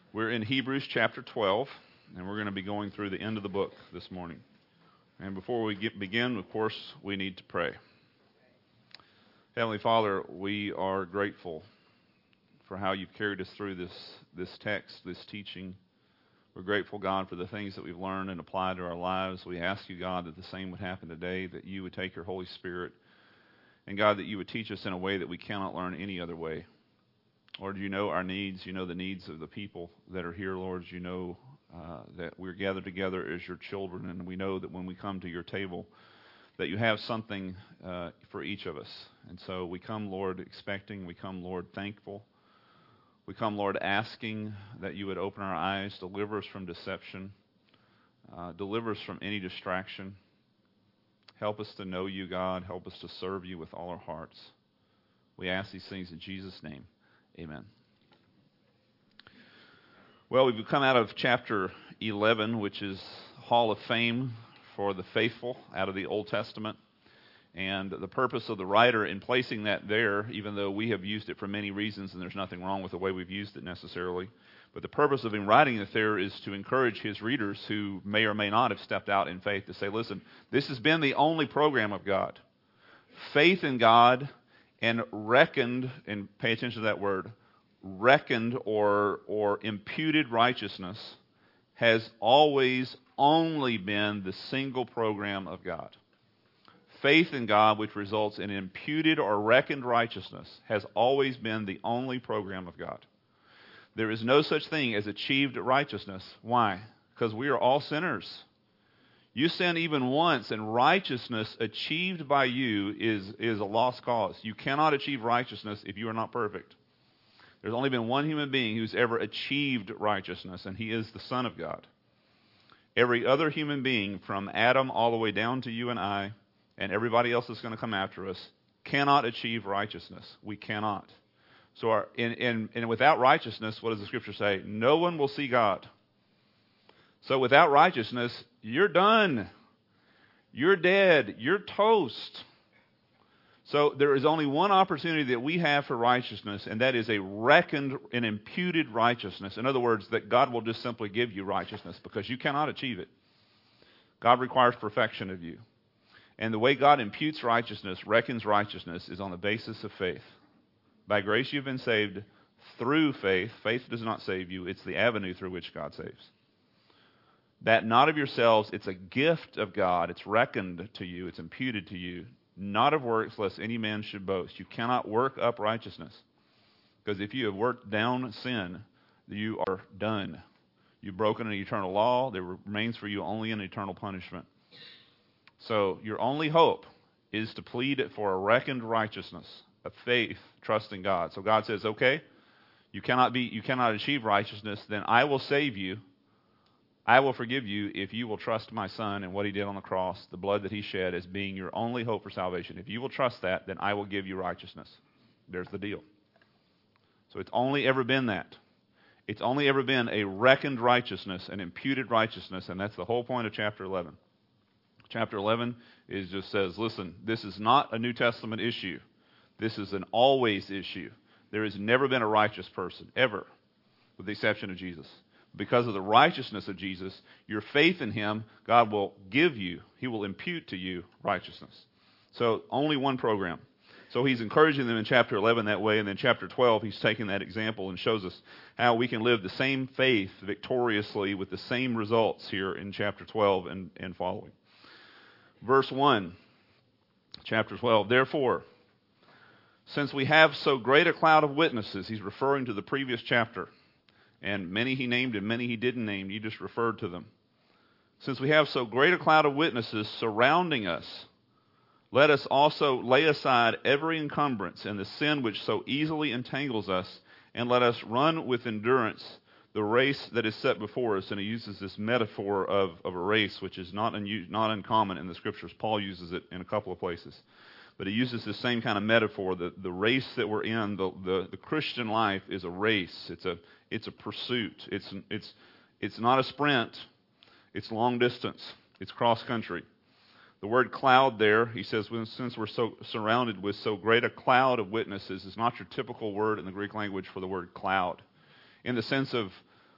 We're in Hebrews chapter 12, and we're going to be going through the end of the book this morning. And before we begin, of course, we need to pray. Heavenly Father, we are grateful for how you've carried us through this text, this teaching. We're grateful, God, for the things that we've learned and applied to our lives. We ask you, God, that the same would happen today, that you would take your Holy Spirit, and God, that you would teach us in a way that we cannot learn any other way. Lord, you know our needs. You know the needs of the people that are here, Lord. You know that we're gathered together as your children, and we know that when we come to your table, that you have something for each of us. And so we come, Lord, expecting. We come, Lord, thankful. We come, Lord, asking that you would open our eyes, deliver us from deception, deliver us from any distraction. Help us to know you, God. Help us to serve you with all our hearts. We ask these things in Jesus' name. Amen. Well, we've come out of chapter 11, which is Hall of Fame for the faithful out of the Old Testament. And the purpose of the writer in placing that there, even though we have used it for many reasons, and there's nothing wrong with the way we've used it necessarily, but the purpose of him writing it there is to encourage his readers who may or may not have stepped out in faith to say, listen, this has been the only program of God. Faith in God and reckoned, and pay attention to that word, reckoned or imputed righteousness has always only been the single program of God. Faith in God, which results in imputed or reckoned righteousness, has always been the only program of God. There is no such thing as achieved righteousness. Why? Because we are all sinners. You sin even once, and righteousness achieved by you is a lost cause. You cannot achieve righteousness if you are not perfect. There's only been one human being who's ever achieved righteousness, and he is the Son of God. Every other human being, from Adam all the way down to you and I, and everybody else that's going to come after us, cannot achieve righteousness. We cannot. So and without righteousness, what does the Scripture say? No one will see God. So without righteousness, you're done. You're dead. You're toast. So there is only one opportunity that we have for righteousness, and that is a reckoned and imputed righteousness. In other words, that God will just simply give you righteousness because you cannot achieve it. God requires perfection of you. And the way God imputes righteousness, reckons righteousness, is on the basis of faith. By grace you've been saved through faith. Faith does not save you. It's the avenue through which God saves. That not of yourselves, it's a gift of God. It's reckoned to you. It's imputed to you. Not of works, lest any man should boast. You cannot work up righteousness. Because if you have worked down sin, you are done. You've broken an eternal law. There remains for you only an eternal punishment. So your only hope is to plead for a reckoned righteousness, a faith, trusting God. So God says, okay, you cannot achieve righteousness, then I will save you. I will forgive you if you will trust my Son and what he did on the cross, the blood that he shed, as being your only hope for salvation. If you will trust that, then I will give you righteousness. There's the deal. So it's only ever been that. It's only ever been a reckoned righteousness, an imputed righteousness, and that's the whole point of chapter 11. Chapter 11 just says, listen, this is not a New Testament issue. This is an always issue. There has never been a righteous person, ever, with the exception of Jesus. Because of the righteousness of Jesus, your faith in him, God will give you, he will impute to you righteousness. So only one program. So he's encouraging them in chapter 11 that way, and then chapter 12 he's taking that example and shows us how we can live the same faith victoriously with the same results here in chapter 12 and following. Verse 1, chapter 12, therefore, since we have so great a cloud of witnesses, he's referring to the previous chapter. And many he named and many he didn't name. You just referred to them. Since we have so great a cloud of witnesses surrounding us, let us also lay aside every encumbrance and the sin which so easily entangles us, and let us run with endurance the race that is set before us. And he uses this metaphor of a race, which is not uncommon in the Scriptures. Paul uses it in a couple of places. But he uses the same kind of metaphor. The race that we're in, the Christian life is a race. It's a pursuit. It's not a sprint. It's long distance. It's cross country. The word cloud there, he says, since we're so surrounded with so great a cloud of witnesses, is not your typical word in the Greek language for the word cloud. In the sense of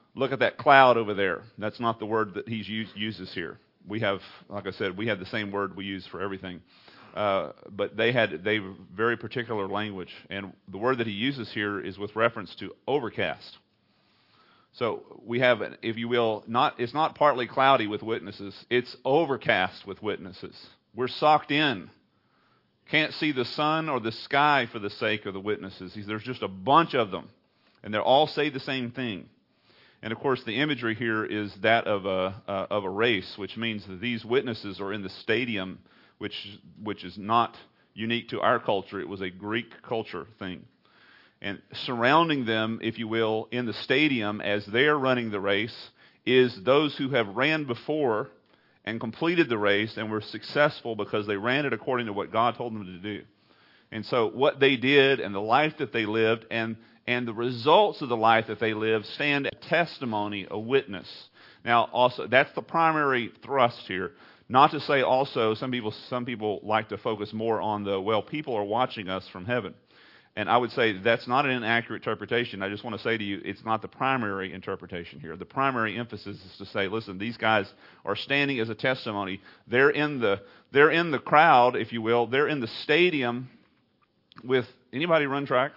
look at that cloud over there. That's not the word that he uses here. We have, like I said, we have the same word we use for everything. But they very particular language. And the word that he uses here is with reference to overcast. So we have, if you will, it's not partly cloudy with witnesses. It's overcast with witnesses. We're socked in. Can't see the sun or the sky for the sake of the witnesses. There's just a bunch of them. And they all say the same thing. And of course, the imagery here is that of a race, which means that these witnesses are in the stadium, which is not unique to our culture. It was a Greek culture thing. And surrounding them, if you will, in the stadium as they're running the race is those who have ran before and completed the race and were successful because they ran it according to what God told them to do. And so what they did and the life that they lived and the results of the life that they lived stand as testimony, a witness. Now, also, that's the primary thrust here. Not to say also, some people like to focus more on people are watching us from heaven. And I would say that's not an inaccurate interpretation. I just want to say to you, it's not the primary interpretation here. The primary emphasis is to say, listen, these guys are standing as a testimony. They're in the crowd, if you will. They're in the stadium with anybody run track?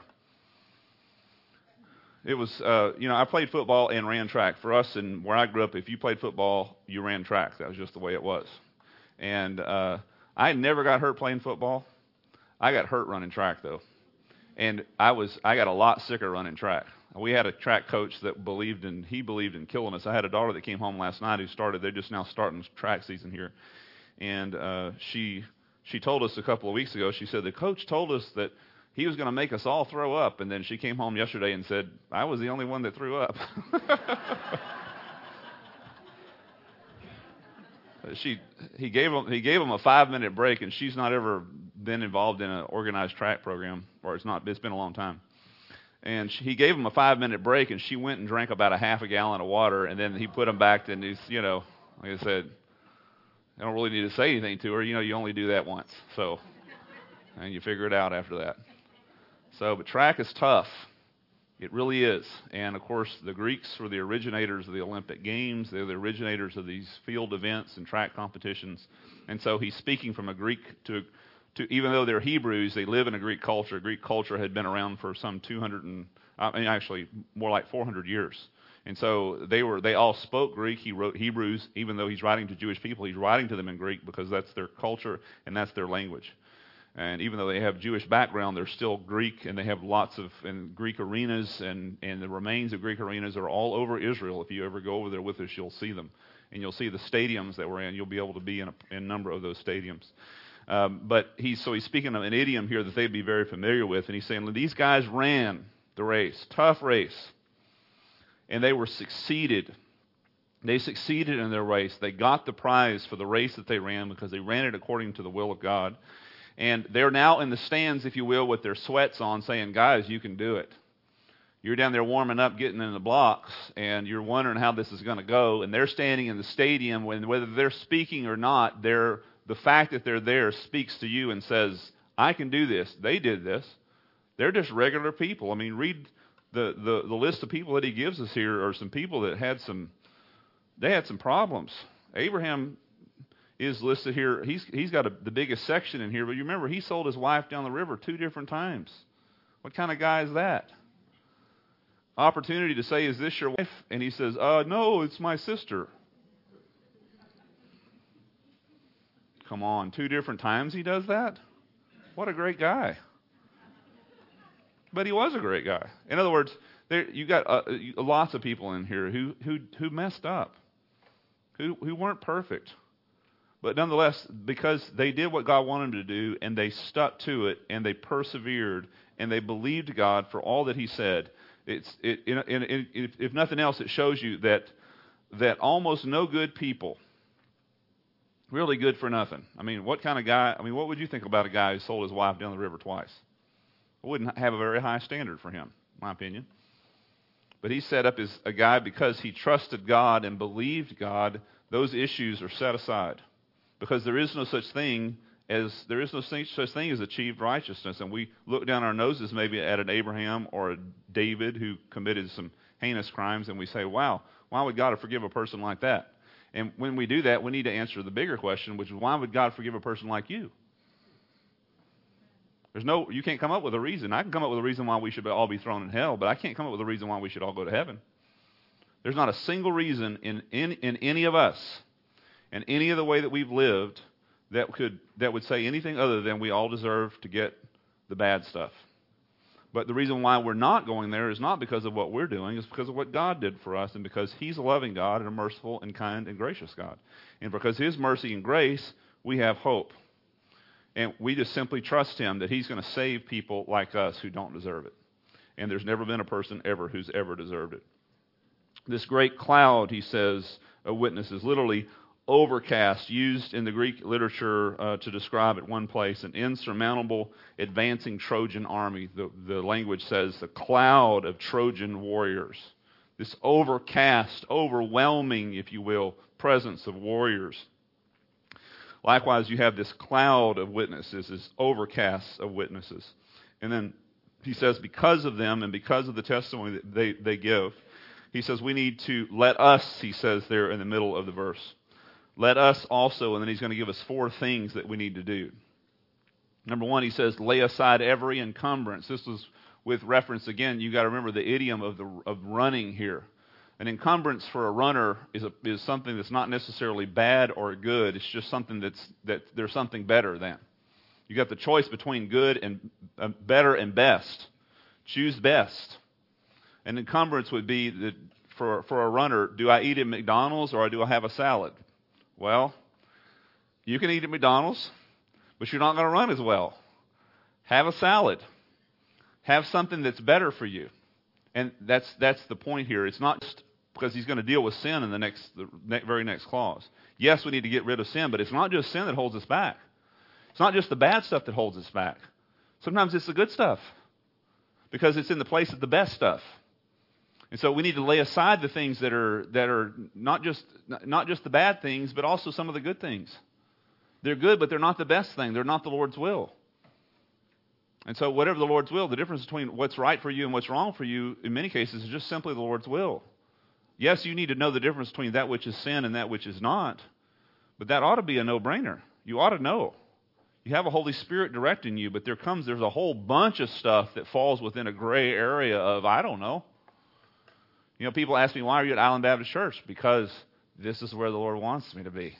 It was, I played football and ran track. For us and where I grew up, if you played football, you ran track. That was just the way it was. And I never got hurt playing football. I got hurt running track, though. And I got a lot sicker running track. We had a track coach that believed in killing us. I had a daughter that came home last night they're just now starting track season here. And she told us a couple of weeks ago, she said, the coach told us that he was going to make us all throw up. And then she came home yesterday and said, I was the only one that threw up. He gave him a 5-minute break, and she's not ever been involved in an organized track program, or it's been a long time. And he gave him a 5-minute break, and she went and drank about a half a gallon of water, and then he put him back, and he's, like I said, I don't really need to say anything to her. You only do that once. So, and you figure it out after that. So, but track is tough. It really is. And, of course, the Greeks were the originators of the Olympic Games. They're the originators of these field events and track competitions. And so he's speaking from a Greek to even though they're Hebrews, they live in a Greek culture. Greek culture had been around for some 200 actually more like 400 years. And so they all spoke Greek. He wrote Hebrews, even though he's writing to Jewish people, he's writing to them in Greek because that's their culture and that's their language. And even though they have Jewish background, they're still Greek, and they have lots of Greek arenas, and the remains of Greek arenas are all over Israel. If you ever go over there with us, you'll see them. And you'll see the stadiums that we're in. You'll be able to be in a number of those stadiums. But he's speaking of an idiom here that they'd be very familiar with, and he's saying, these guys ran the race, tough race, and they were succeeded. They succeeded in their race. They got the prize for the race that they ran because they ran it according to the will of God. And they're now in the stands, if you will, with their sweats on, saying, guys, you can do it. You're down there warming up, getting in the blocks, and you're wondering how this is going to go. And they're standing in the stadium, whether they're speaking or not, the fact that they're there speaks to you and says, I can do this. They did this. They're just regular people. I mean, read the list of people that he gives us here are some people that had some problems. Abraham is listed here. He's got the biggest section in here, but you remember he sold his wife down the river 2 different times. What kind of guy is that? Opportunity to say, is this your wife? And he says, no, it's my sister. Come on, 2 different times he does that? What a great guy. But he was a great guy. In other words, you got lots of people in here who messed up, who weren't perfect. But nonetheless, because they did what God wanted them to do, and they stuck to it, and they persevered, and they believed God for all that He said, if nothing else, it shows you that almost no good people, really good for nothing. I mean, what kind of guy? I mean, what would you think about a guy who sold his wife down the river twice? I wouldn't have a very high standard for him, in my opinion. But he set up as a guy because he trusted God and believed God. Those issues are set aside. Because there is no such thing as achieved righteousness, and we look down our noses maybe at an Abraham or a David who committed some heinous crimes, and we say, wow, why would God forgive a person like that? And when we do that, we need to answer the bigger question, which is, why would God forgive a person like you? You can't come up with a reason. I can come up with a reason why we should all be thrown in hell, but I can't come up with a reason why we should all go to heaven. There's not a single reason in any of us, and any of the way that we've lived, that would say anything other than we all deserve to get the bad stuff. But the reason why we're not going there is not because of what we're doing, it's because of what God did for us, and because He's a loving God and a merciful and kind and gracious God. And because His mercy and grace, we have hope. And we just simply trust Him that He's going to save people like us who don't deserve it. And there's never been a person ever who's ever deserved it. This great cloud, he says, of witnesses, literally overcast, used in the Greek literature to describe at one place an insurmountable advancing Trojan army. The language says the cloud of Trojan warriors. This overcast, overwhelming, if you will, presence of warriors. Likewise, you have this cloud of witnesses, this overcast of witnesses. And then he says, because of them and because of the testimony that they give, he says we need to let us, he says there in the middle of the verse, let us also, and then he's going to give us 4 things that we need to do. Number 1, he says, lay aside every encumbrance. This was with reference, again, you got to remember the idiom of running here. An encumbrance for a runner is something that's not necessarily bad or good. It's just something that there's something better than. You got the choice between good and better and best. Choose best. An encumbrance would be that for a runner, do I eat at McDonald's or do I have a salad? Well, you can eat at McDonald's, but you're not going to run as well. Have a salad. Have something that's better for you. And that's the point here. It's not just because he's going to deal with sin in the very next clause. Yes, we need to get rid of sin, but it's not just sin that holds us back. It's not just the bad stuff that holds us back. Sometimes it's the good stuff because it's in the place of the best stuff. And so we need to lay aside the things that are not just the bad things, but also some of the good things. They're good, but they're not the best thing. They're not the Lord's will. And so whatever the Lord's will, the difference between what's right for you and what's wrong for you, in many cases, is just simply the Lord's will. Yes, you need to know the difference between that which is sin and that which is not, but that ought to be a no-brainer. You ought to know. You have a Holy Spirit directing you, but there's a whole bunch of stuff that falls within a gray area of, I don't know. You know, people ask me, why are you at Island Baptist Church? Because this is where the Lord wants me to be.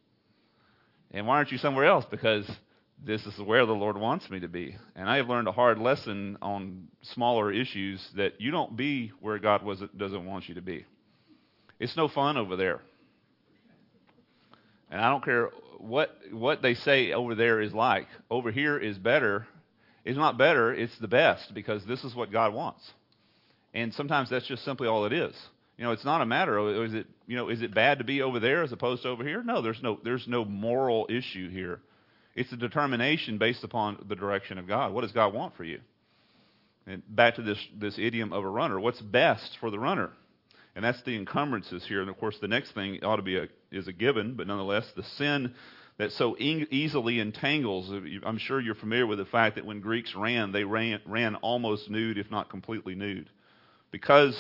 And why aren't you somewhere else? Because this is where the Lord wants me to be. And I have learned a hard lesson on smaller issues that you don't be where God doesn't want you to be. It's no fun over there. And I don't care what they say over there is like. Over here is better. It's not better, it's the best, because this is what God wants. And sometimes that's just simply all it is. You know, it's not a matter of, is it bad to be over there as opposed to over here? No, there's no moral issue here. It's a determination based upon the direction of God. What does God want for you? And back to this idiom of a runner. What's best for the runner? And that's the encumbrances here. And of course, the next thing ought to be is a given, but nonetheless, the sin that so easily entangles. I'm sure you're familiar with the fact that when Greeks ran, they ran almost nude, if not completely nude, because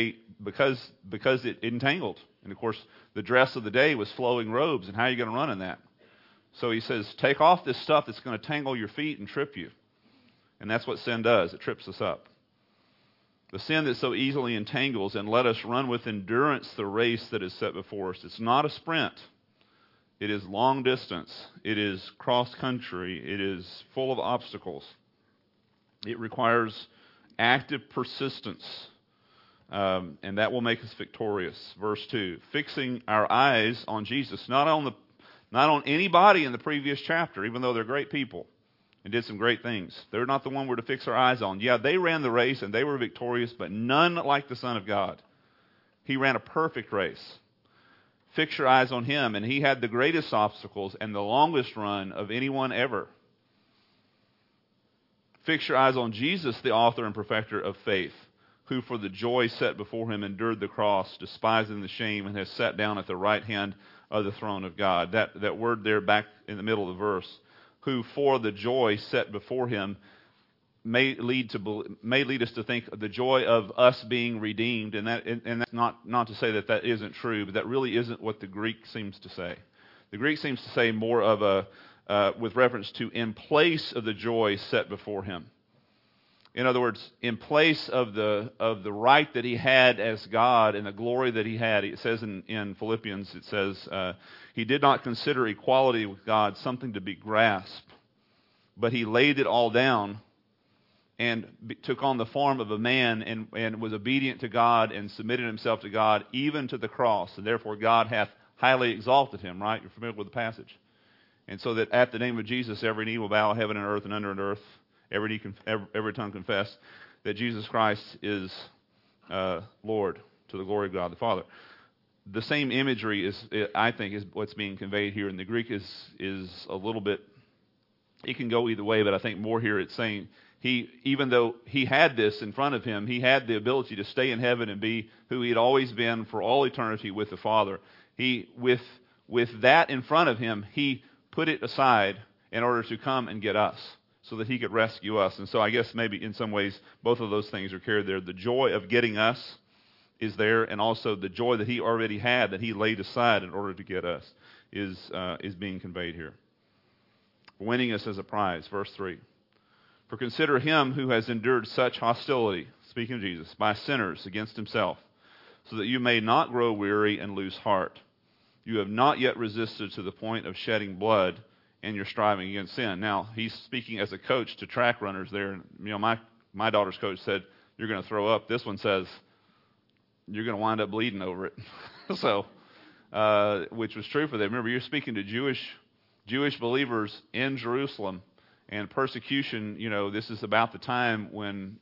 it entangled. And of course, the dress of the day was flowing robes, and how are you going to run in that? So he says, take off this stuff that's going to tangle your feet and trip you. And that's what sin does. It trips us up. The sin that so easily entangles, and let us run with endurance the race that is set before us. It's not a sprint. It is long distance. It is cross country. It is full of obstacles. It requires active persistence. And that will make us victorious. Verse 2, fixing our eyes on Jesus, not on anybody in the previous chapter, even though they're great people and did some great things. They're not the one we're to fix our eyes on. Yeah, they ran the race and they were victorious, but none like the Son of God. He ran a perfect race. Fix your eyes on Him, and He had the greatest obstacles and the longest run of anyone ever. Fix your eyes on Jesus, the author and perfecter of faith, who for the joy set before Him endured the cross, despising the shame, and has sat down at the right hand of the throne of God. That word there back in the middle of the verse, who for the joy set before Him may lead us to think of the joy of us being redeemed, and that's not to say that that isn't true, but that really isn't what the Greek seems to say. The Greek seems to say more of with reference to in place of the joy set before him. In other words, in place of the right that he had as God and the glory that he had, it says in Philippians, it says, he did not consider equality with God something to be grasped, but he laid it all down and took on the form of a man and was obedient to God and submitted himself to God, even to the cross. And therefore God hath highly exalted him, right? You're familiar with the passage. And so that at the name of Jesus, every knee will bow, heaven and earth and under and earth, every tongue confess that Jesus Christ is Lord, to the glory of God the Father. The same imagery I think, is what's being conveyed here. And the Greek is a little bit, it can go either way, but I think more here it's saying, even though he had this in front of him, he had the ability to stay in heaven and be who he had always been for all eternity with the Father. With that in front of him, he put it aside in order to come and get us, so that he could rescue us. And so I guess maybe in some ways both of those things are carried there. The joy of getting us is there, and also the joy that he already had that he laid aside in order to get us is being conveyed here. Winning us as a prize, verse 3. For consider him who has endured such hostility, speaking of Jesus, by sinners against himself, so that you may not grow weary and lose heart. You have not yet resisted to the point of shedding blood in your striving against sin. Now, he's speaking as a coach to track runners there. You know, my daughter's coach said, you're going to throw up. This one says, you're going to wind up bleeding over it. So, which was true for them. Remember, you're speaking to Jewish believers in Jerusalem. And persecution, this is about the time when,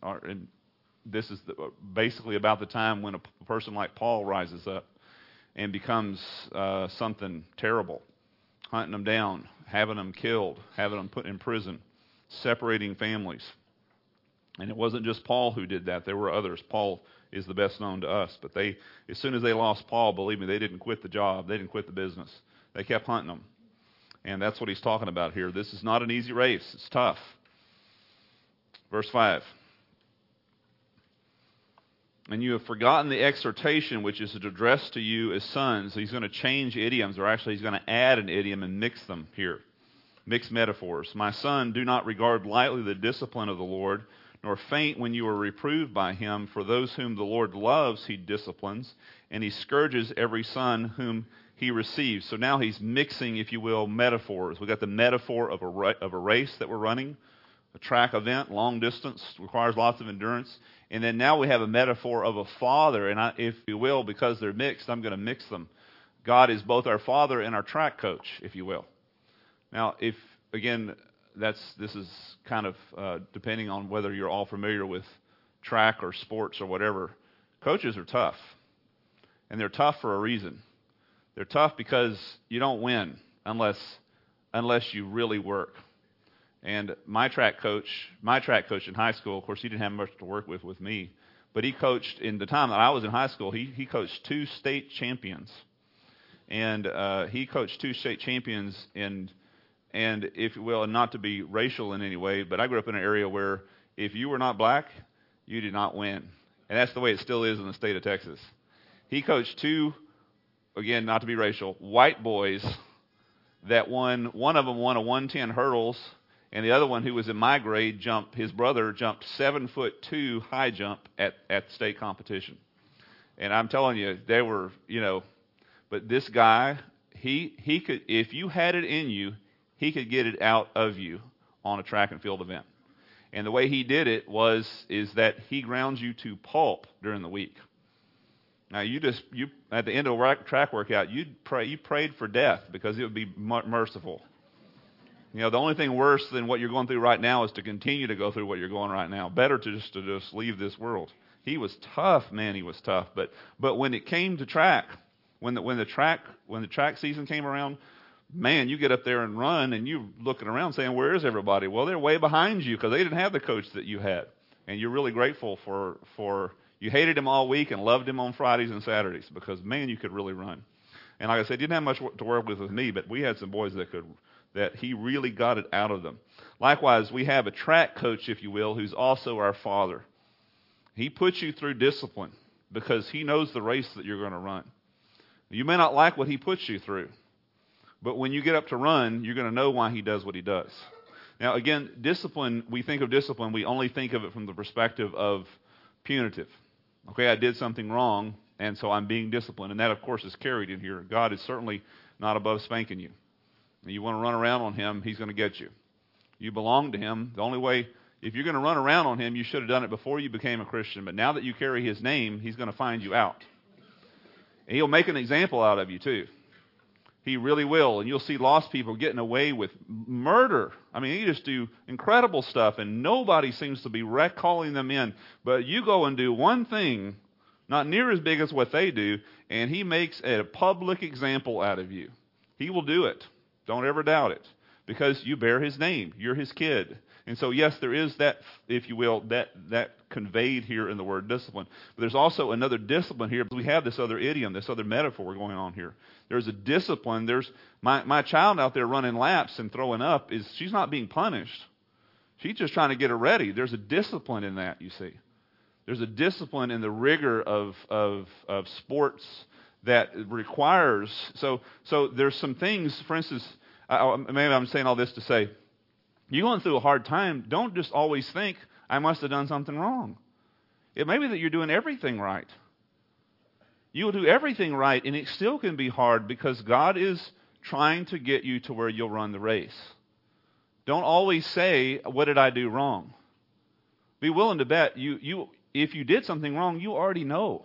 basically about the time when a person like Paul rises up and becomes something terrible, hunting them down, having them killed, having them put in prison, separating families. And it wasn't just Paul who did that. There were others. Paul is the best known to us. But as soon as they lost Paul, believe me, they didn't quit the job. They didn't quit the business. They kept hunting them. And that's what he's talking about here. This is not an easy race. It's tough. Verse 5. And you have forgotten the exhortation which is addressed to you as sons. He's going to change idioms, or actually he's going to add an idiom and mix them here. Mix metaphors. My son, do not regard lightly the discipline of the Lord, nor faint when you are reproved by him. For those whom the Lord loves, he disciplines, and he scourges every son whom he receives. So now he's mixing, if you will, metaphors. We've got the metaphor of a race that we're running, a track event, long distance, requires lots of endurance. And then now we have a metaphor of a father. And if you will, because they're mixed, I'm going to mix them. God is both our father and our track coach, if you will. Now, this is kind of depending on whether you're all familiar with track or sports or whatever. Coaches are tough. And they're tough for a reason. They're tough because you don't win unless you really work. And my track coach in high school, of course, he didn't have much to work with me, but he coached in the time that I was in high school. He coached 2 state champions, and he coached 2 state champions. And if you will, and not to be racial in any way, but I grew up in an area where if you were not black, you did not win, and that's the way it still is in the state of Texas. He coached 2. Again, not to be racial, white boys that won. One of them won a 110 hurdles, and the other one, who was in my grade, his brother jumped 7'2" high jump at state competition. And I'm telling you, they were, but this guy, he could, if you had it in you, he could get it out of you on a track and field event. And the way he did it is that he grounds you to pulp during the week. Now, you at the end of a track workout, you prayed for death because it would be merciful. The only thing worse than what you're going through right now is to continue to go through what you're going right now. Better to just leave this world. He was tough, man. He was tough. But when it came to track, when the track season came around, man, you get up there and run, and you're looking around saying, "Where is everybody?" Well, they're way behind you because they didn't have the coach that you had, and you're really grateful for. You hated him all week and loved him on Fridays and Saturdays because, man, you could really run. And like I said, didn't have much to work with me, but we had some boys that that he really got it out of them. Likewise, we have a track coach, if you will, who's also our father. He puts you through discipline because he knows the race that you're going to run. You may not like what he puts you through, but when you get up to run, you're going to know why he does what he does. Now, again, discipline, we think of discipline, we only think of it from the perspective of punitive. Okay, I did something wrong, and so I'm being disciplined. And that, of course, is carried in here. God is certainly not above spanking you. You want to run around on him, he's going to get you. You belong to him. The only way, if you're going to run around on him, you should have done it before you became a Christian. But now that you carry his name, he's going to find you out. And he'll make an example out of you, too. He really will. And you'll see lost people getting away with murder. I mean, they just do incredible stuff, and nobody seems to be calling them in. But you go and do one thing, not near as big as what they do, and he makes a public example out of you. He will do it. Don't ever doubt it. Because you bear his name. You're his kid. And so, yes, there is that, if you will, that conveyed here in the word discipline. But there's also another discipline here. We have this other idiom, this other metaphor going on here. There's a discipline. There's my child out there running laps and throwing up. She's not being punished. She's just trying to get her ready. There's a discipline in that, you see. There's a discipline in the rigor of sports that requires. So there's some things, for instance, maybe I'm saying all this to say, you're going through a hard time, don't just always think, I must have done something wrong. It may be that you're doing everything right. You will do everything right, and it still can be hard because God is trying to get you to where you'll run the race. Don't always say, what did I do wrong? Be willing to bet, if you did something wrong, you already know.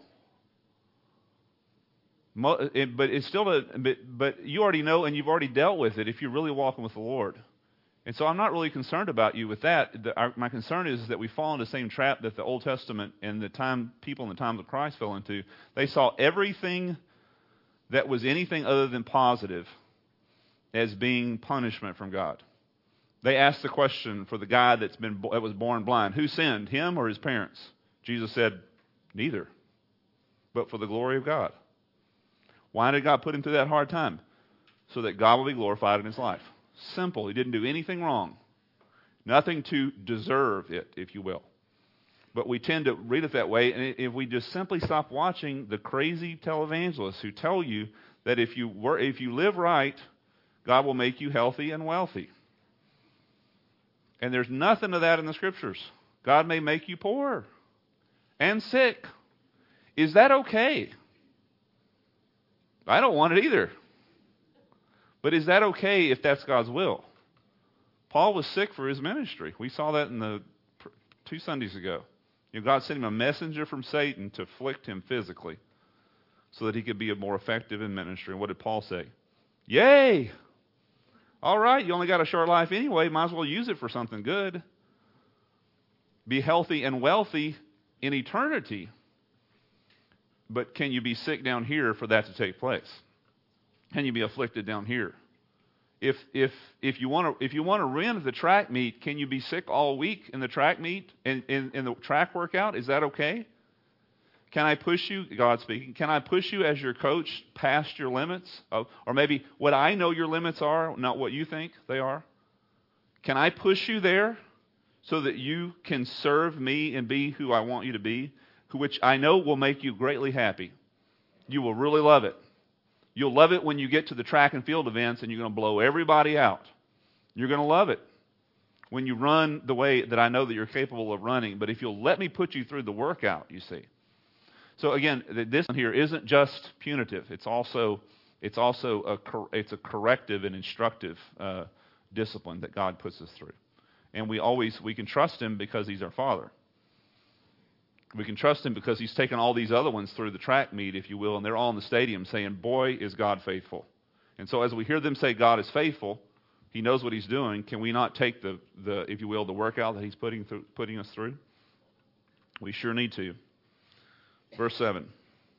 But it's still but you already know, and you've already dealt with it if you're really walking with the Lord. And so I'm not really concerned about you with that. My concern is that we fall into the same trap that the Old Testament and people in the times of Christ fell into. They saw everything that was anything other than positive as being punishment from God. They asked the question for the guy that was born blind, who sinned, him or his parents? Jesus said, neither, but for the glory of God. Why did God put him through that hard time? So that God will be glorified in his life. Simple. He didn't do anything wrong. Nothing to deserve it, if you will. But we tend to read it that way, and if we just simply stop watching the crazy televangelists who tell you that if you live right, God will make you healthy and wealthy. And there's nothing of that in the Scriptures. God may make you poor and sick. Is that okay? I don't want it either. But is that okay if that's God's will? Paul was sick for his ministry. We saw that in the 2 Sundays ago. God sent him a messenger from Satan to afflict him physically so that he could be more effective in ministry. And what did Paul say? Yay! All right, you only got a short life anyway. Might as well use it for something good. Be healthy and wealthy in eternity. But can you be sick down here for that to take place? Can you be afflicted down here? If you want to run the track meet, can you be sick all week in the track meet in the track workout? Is that okay? Can I push you, God speaking, can I push you as your coach past your limits? Or maybe what I know your limits are, not what you think they are. Can I push you there so that you can serve me and be who I want you to be, which I know will make you greatly happy? You will really love it. You'll love it when you get to the track and field events and you're going to blow everybody out. You're going to love it when you run the way that I know that you're capable of running. But if you'll let me put you through the workout, you see. So again, this one here isn't just punitive. It's also a corrective and instructive discipline that God puts us through. And we can trust him because he's our Father. We can trust him because he's taken all these other ones through the track meet, if you will, and they're all in the stadium saying, boy, is God faithful. And so as we hear them say God is faithful, he knows what he's doing. Can we not take the if you will, the workout that he's putting us through? We sure need to. Verse 7.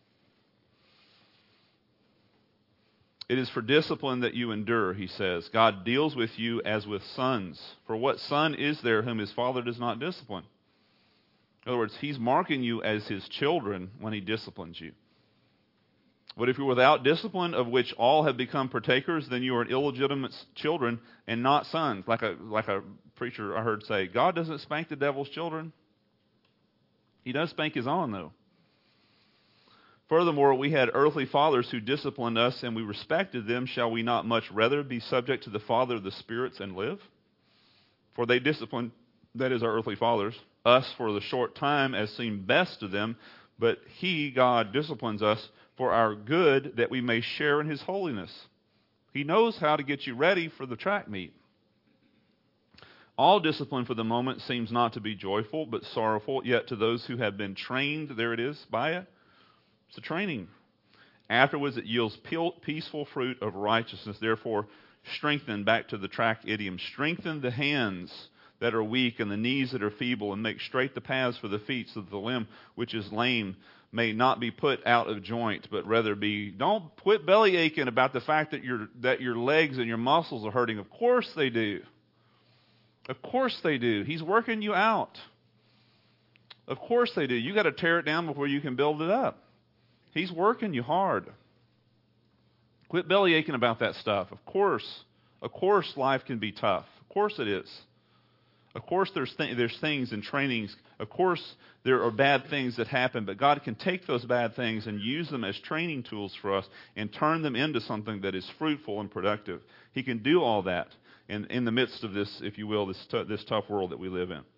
It is for discipline that you endure, he says. God deals with you as with sons. For what son is there whom his father does not discipline? In other words, he's marking you as his children when he disciplines you. But if you're without discipline, of which all have become partakers, then you are illegitimate children and not sons. Like a preacher I heard say, God doesn't spank the devil's children. He does spank his own, though. Furthermore, we had earthly fathers who disciplined us, and we respected them. Shall we not much rather be subject to the Father of the spirits and live? For they disciplined, that is, our earthly fathers, us for the short time as seemed best to them, but He, God, disciplines us for our good, that we may share in His holiness. He knows how to get you ready for the track meet. All discipline for the moment seems not to be joyful, but sorrowful, yet to those who have been trained, there it is, by it, it's a training. Afterwards it yields peaceful fruit of righteousness. Therefore, strengthen, back to the track idiom, strengthen the hands that are weak and the knees that are feeble, and make straight the paths for the feet, so that the limb which is lame may not be put out of joint, but rather be. Don't quit belly aching about the fact that your legs and your muscles are hurting. Of course they do. Of course they do. He's working you out. Of course they do. You got to tear it down before you can build it up. He's working you hard. Quit belly aching about that stuff. Of course life can be tough. Of course it is. Of course there's things and trainings. Of course there are bad things that happen, but God can take those bad things and use them as training tools for us and turn them into something that is fruitful and productive. He can do all that in the midst of this, if you will, this tough world that we live in.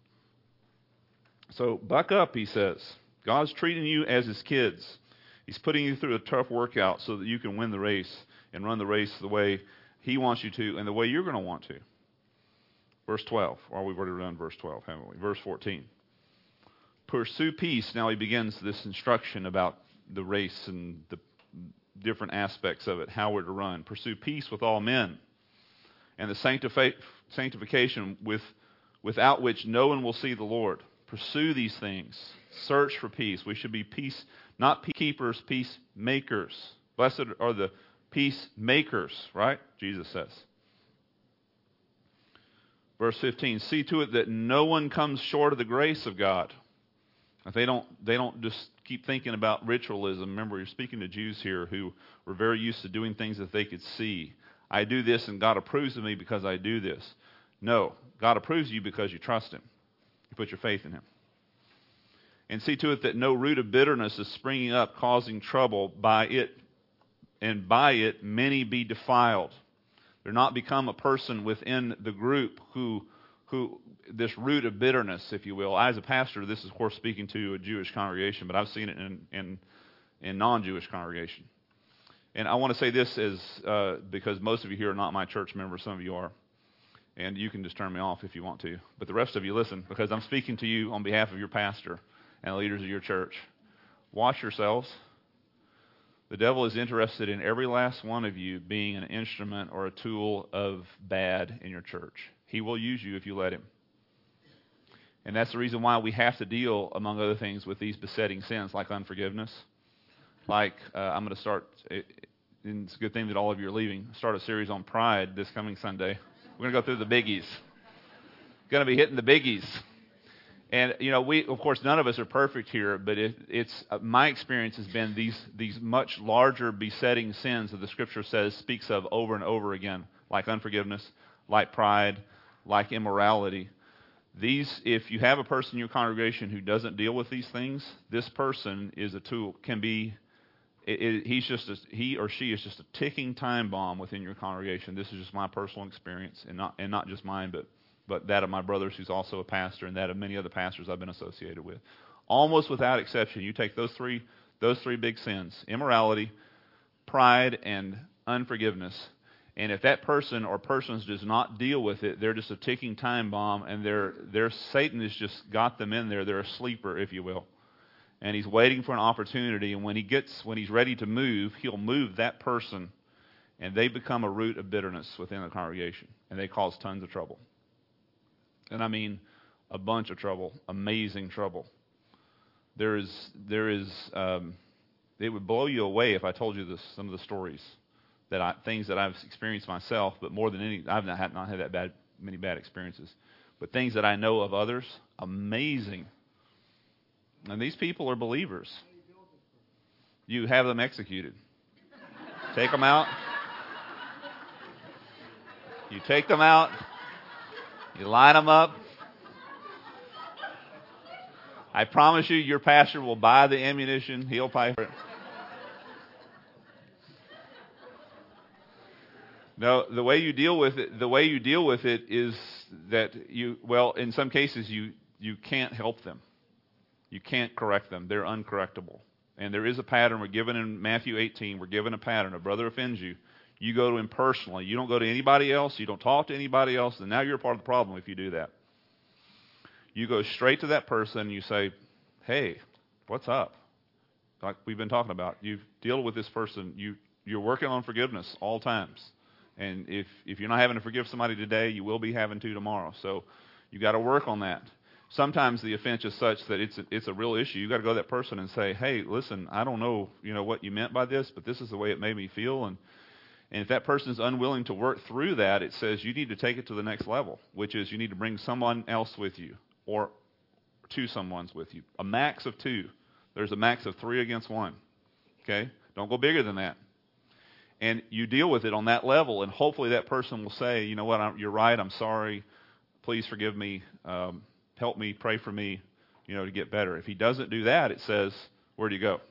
So buck up, he says. God's treating you as his kids. He's putting you through a tough workout so that you can win the race and run the race the way he wants you to and the way you're going to want to. Verse 12. Or we've already run verse 12, haven't we? Verse 14. Pursue peace. Now he begins this instruction about the race and the different aspects of it, how we're to run. Pursue peace with all men, and the sanctification without which no one will see the Lord. Pursue these things. Search for peace. We should be peace, not peacekeepers, peacemakers. Blessed are the peacemakers, right? Jesus says. Verse 15, see to it that no one comes short of the grace of God. If they don't just keep thinking about ritualism. Remember, you're speaking to Jews here who were very used to doing things that they could see. I do this and God approves of me because I do this. No, God approves of you because you trust him. You put your faith in him. And see to it that no root of bitterness is springing up, causing trouble by it, and by it many be defiled. They're not become a person within the group who this root of bitterness, if you will. As a pastor, this is of course speaking to a Jewish congregation, but I've seen it in non-Jewish congregation. And I want to say this because most of you here are not my church members, some of you are. And you can just turn me off if you want to. But the rest of you listen, because I'm speaking to you on behalf of your pastor and the leaders of your church. Watch yourselves. The devil is interested in every last one of you being an instrument or a tool of bad in your church. He will use you if you let him. And that's the reason why we have to deal, among other things, with these besetting sins like unforgiveness. Like, I'm going to start, and it's a good thing that all of you are leaving, start a series on pride this coming Sunday. We're going to go through the biggies. Going to be hitting the biggies. And, you know, of course, none of us are perfect here, but it's my experience has been these much larger besetting sins that the Scripture speaks of over and over again, like unforgiveness, like pride, like immorality. These, if you have a person in your congregation who doesn't deal with these things, this person is a tool, can be, he or she is just a ticking time bomb within your congregation. This is just my personal experience, and not just mine, but that of my brothers who's also a pastor, and that of many other pastors I've been associated with. Almost without exception, you take those three big sins, immorality, pride, and unforgiveness, and if that person or persons does not deal with it, they're just a ticking time bomb, and Satan has just got them in there. They're a sleeper, if you will. And he's waiting for an opportunity, and when he's ready to move, he'll move that person, and they become a root of bitterness within the congregation, and they cause tons of trouble. And I mean a bunch of trouble, amazing trouble. There is. It would blow you away if I told you some of the stories things that I've experienced myself. But more than any, I've not had many bad experiences. But things that I know of others, amazing. And these people are believers. You have them executed. Take them out. You take them out. You line them up. I promise you, your pastor will buy the ammunition. He'll pay for it. No, the way you deal with it is that in some cases you can't help them. You can't correct them. They're uncorrectable. And there is a pattern. We're given in Matthew 18. We're given a pattern. A brother offends you. You go to him personally. You don't go to anybody else. You don't talk to anybody else. And now you're a part of the problem if you do that. You go straight to that person and you say, hey, what's up? Like we've been talking about. You deal with this person. You're working on forgiveness all times. And if you're not having to forgive somebody today, you will be having to tomorrow. So you got to work on that. Sometimes the offense is such that it's a real issue. You got to go to that person and say, hey, listen, I don't know, what you meant by this, but this is the way it made me feel. And if that person is unwilling to work through that, it says you need to take it to the next level, which is you need to bring someone else with you or two someones with you. A max of 2. There's a max of 3 against 1. Okay? Don't go bigger than that. And you deal with it on that level, and hopefully that person will say, you know what, you're right, I'm sorry, please forgive me, help me, pray for me, to get better. If he doesn't do that, it says, where do you go?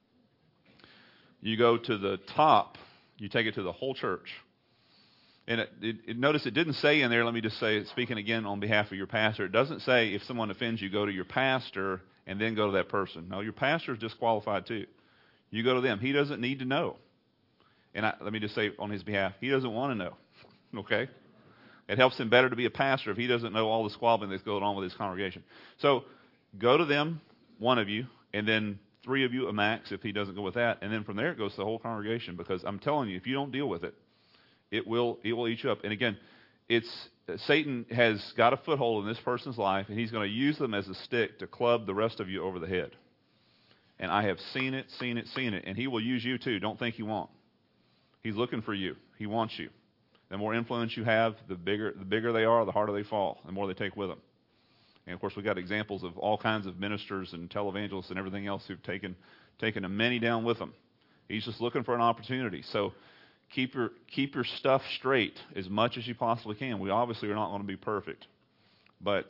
You go to the top, you take it to the whole church. And notice it didn't say in there, let me just say, speaking again on behalf of your pastor, it doesn't say if someone offends you, go to your pastor and then go to that person. No, your pastor is disqualified too. You go to them. He doesn't need to know. And let me just say on his behalf, he doesn't want to know, okay? It helps him better to be a pastor if he doesn't know all the squabbling that's going on with his congregation. So go to them, one of you, and then 3 of you a max if he doesn't go with that. And then from there it goes to the whole congregation, because I'm telling you, if you don't deal with it, it will eat you up. And again, Satan has got a foothold in this person's life, and he's going to use them as a stick to club the rest of you over the head. And I have seen it, and he will use you too. Don't think he won't. He's looking for you. He wants you. The more influence you have, the bigger they are, the harder they fall, the more they take with them. And, of course, we've got examples of all kinds of ministers and televangelists and everything else who've taken many down with them. He's just looking for an opportunity. So keep your stuff straight as much as you possibly can. We obviously are not going to be perfect. But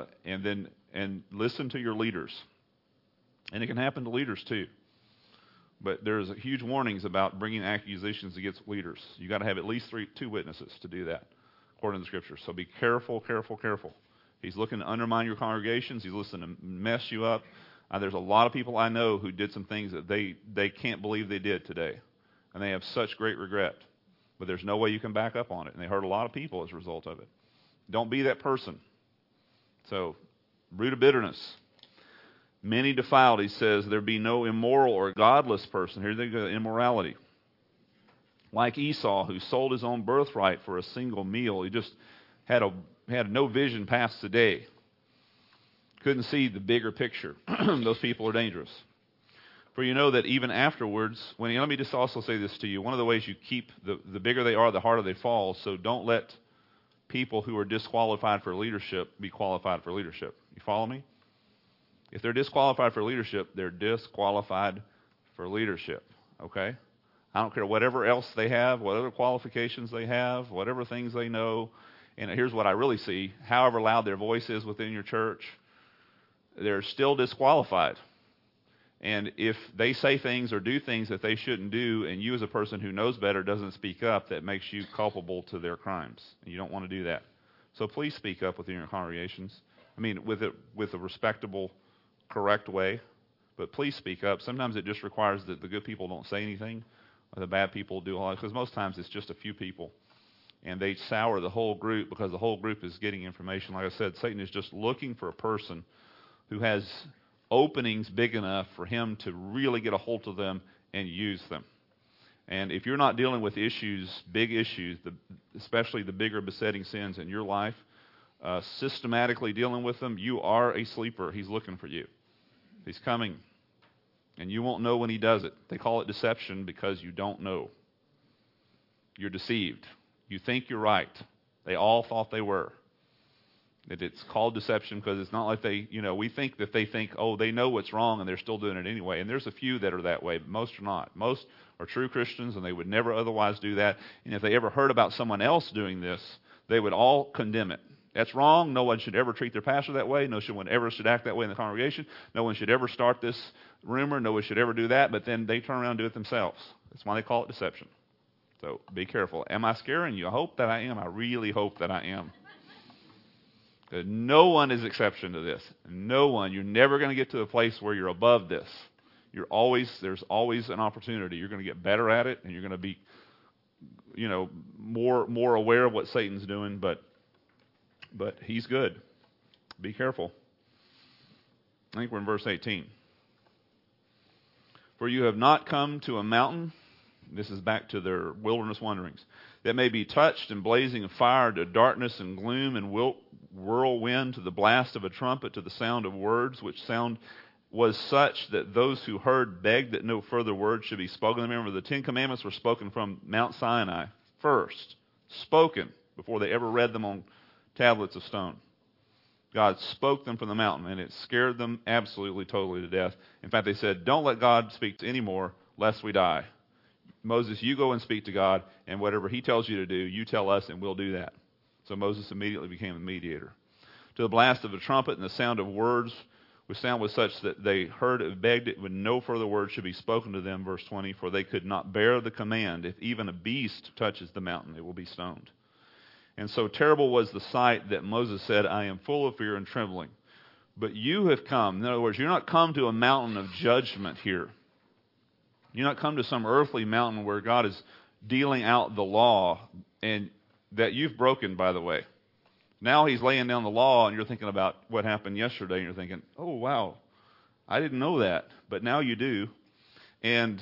and listen to your leaders. And it can happen to leaders too. But there's huge warnings about bringing accusations against leaders. You got to have at least 2 witnesses to do that, according to the Scriptures. So be careful. He's looking to undermine your congregations. He's looking to mess you up. There's a lot of people I know who did some things that they can't believe they did today, and they have such great regret. But there's no way you can back up on it, and they hurt a lot of people as a result of it. Don't be that person. So, root of bitterness. Many defiled, he says, there be no immoral or godless person. Here they go, immorality. Like Esau, who sold his own birthright for a single meal. He just had no vision past the day. Couldn't see the bigger picture. Those people are dangerous. For you know that even afterwards, let me just also say this to you. One of the ways you keep, the bigger they are, the harder they fall. So don't let people who are disqualified for leadership be qualified for leadership. You follow me? If they're disqualified for leadership, they're disqualified for leadership, okay? I don't care whatever else they have, whatever qualifications they have, whatever things they know. And here's what I really see. However loud their voice is within your church, they're still disqualified. And if they say things or do things that they shouldn't do, and you as a person who knows better doesn't speak up, that makes you culpable to their crimes. And you don't want to do that. So please speak up within your congregations. I mean, with a respectable, correct way, but please speak up. Sometimes it just requires that the good people don't say anything, or the bad people do a lot, because most times it's just a few people, and they sour the whole group because the whole group is getting information. Like I said, Satan is just looking for a person who has openings big enough for him to really get a hold of them and use them. And if you're not dealing with big issues, especially the bigger besetting sins in your life, systematically dealing with them, you are a sleeper. He's looking for you. He's coming. And you won't know when he does it. They call it deception because you don't know. You're deceived. You think you're right. They all thought they were. It's called deception because it's not like we think that they think, oh, they know what's wrong and they're still doing it anyway. And there's a few that are that way, but most are not. Most are true Christians and they would never otherwise do that. And if they ever heard about someone else doing this, they would all condemn it. That's wrong. No one should ever treat their pastor that way. No one ever should act that way in the congregation. No one should ever start this rumor. No one should ever do that. But then they turn around and do it themselves. That's why they call it deception. So be careful. Am I scaring you? I hope that I am. I really hope that I am. No one is exception to this. No one. You're never going to get to a place where you're above this. There's always an opportunity. You're going to get better at it, and you're going to be, more aware of what Satan's doing. But he's good. Be careful. I think we're in verse 18. For you have not come to a mountain. This is back to their wilderness wanderings. That may be touched and blazing of fire, to darkness and gloom and whirlwind, to the blast of a trumpet, to the sound of words, which sound was such that those who heard begged that no further words should be spoken. Remember, the Ten Commandments were spoken from Mount Sinai first, spoken before they ever read them on tablets of stone. God spoke them from the mountain, and it scared them absolutely, totally to death. In fact, they said, don't let God speak anymore, lest we die. Moses, you go and speak to God, and whatever he tells you to do, you tell us, and we'll do that. So Moses immediately became the mediator. To the blast of a trumpet and the sound of words, which sound was such that they heard it, begged it, when no further word should be spoken to them, verse 20, for they could not bear the command. If even a beast touches the mountain, it will be stoned. And so terrible was the sight that Moses said, I am full of fear and trembling. But you have come. In other words, you're not come to a mountain of judgment here. You're not come to some earthly mountain where God is dealing out the law, and that you've broken, by the way. Now he's laying down the law, and you're thinking about what happened yesterday, and you're thinking, oh, wow, I didn't know that. But now you do, and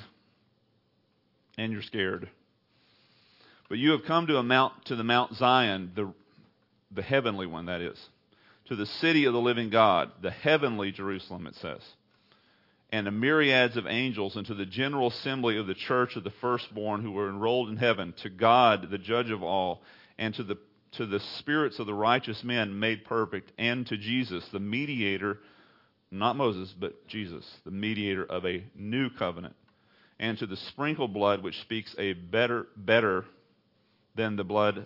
you're scared. But you have come to the Mount Zion, the heavenly one, that is, to the city of the living God, the heavenly Jerusalem, it says, and the myriads of angels, and to the general assembly of the church of the firstborn who were enrolled in heaven, to God, the judge of all, and to the spirits of the righteous men made perfect, and to Jesus, the mediator, not Moses, but Jesus, the mediator of a new covenant, and to the sprinkled blood which speaks better than the blood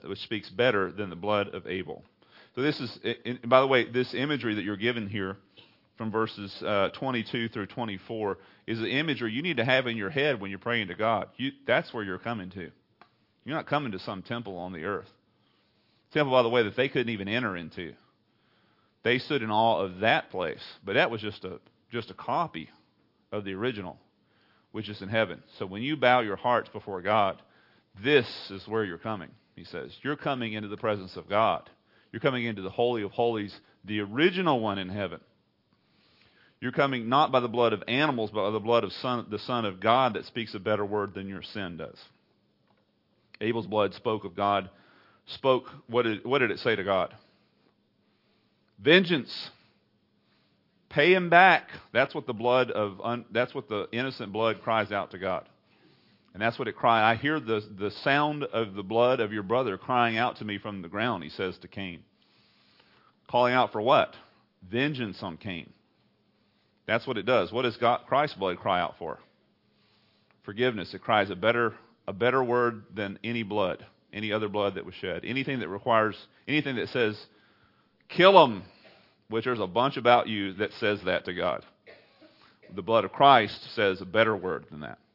of Abel. So this is, by the way, this imagery that you're given here from verses 22 through 24 is the imagery you need to have in your head when you're praying to God. That's where you're coming to. You're not coming to some temple on the earth. Temple, by the way, that they couldn't even enter into. They stood in awe of that place, but that was just a copy of the original, which is in heaven. So when you bow your hearts before God, this is where you're coming, he says. You're coming into the presence of God. You're coming into the Holy of Holies, the original one in heaven. You're coming not by the blood of animals, but by the blood of the Son of God that speaks a better word than your sin does. Abel's blood spoke of God. What did it say to God? Vengeance. Pay him back. That's what the innocent blood cries out to God. And that's what it cries. I hear the sound of the blood of your brother crying out to me from the ground, he says to Cain. Calling out for what? Vengeance on Cain. That's what it does. What does Christ's blood cry out for? Forgiveness. It cries a better word than any other blood that was shed. Anything that says, kill them, which there's a bunch about you that says that to God. The blood of Christ says a better word than that.